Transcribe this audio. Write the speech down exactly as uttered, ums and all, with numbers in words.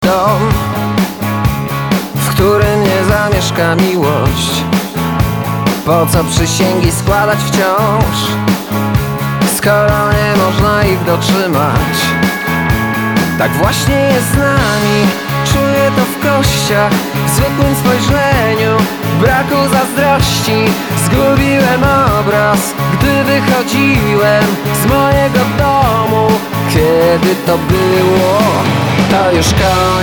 Dom, w którym nie zamieszka miłość. Po co przysięgi składać wciąż, skoro nie można ich dotrzymać? Tak właśnie jest z nami, czuję to w kościach, w zwykłym spojrzeniu, braku zazdrości. Zgubiłem obraz, gdy wychodziłem z mojego domu. Kiedy to było, to już koniec.